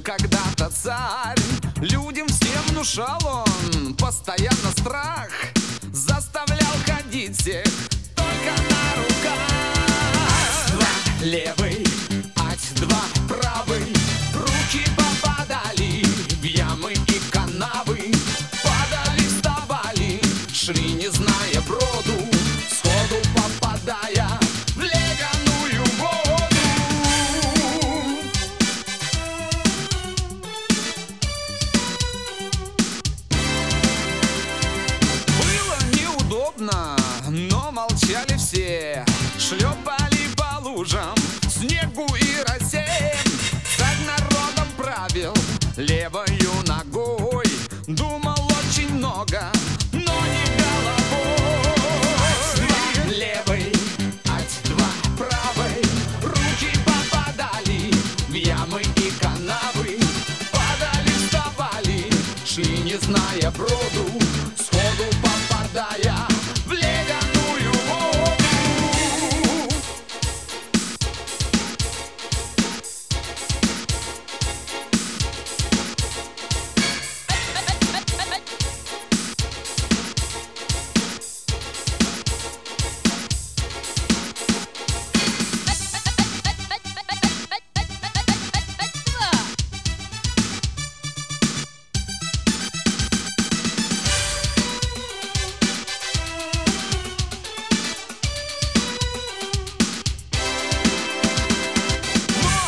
когда-то царь, людям всем внушал он постоянно страх, заставлял ходить всех только на руках. Ать-два левый, ать-два правый, руки попадали в ямы и канавы, падали, вставали, шли, не зная броду, сходу попадая в ледяную воду. Было неудобно, но молчали все, шлепали по лужам, снегу и росе. Царь народом правил левою ногой, думал очень много, но не головой. Ать-два левый, ать-два правый, руки попадали в ямы и канавы, падали, вставали, шли, не зная броду, сходу попадая в ледяную воду.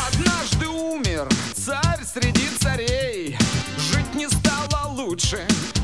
Царь среди царей, жить не стало лучше,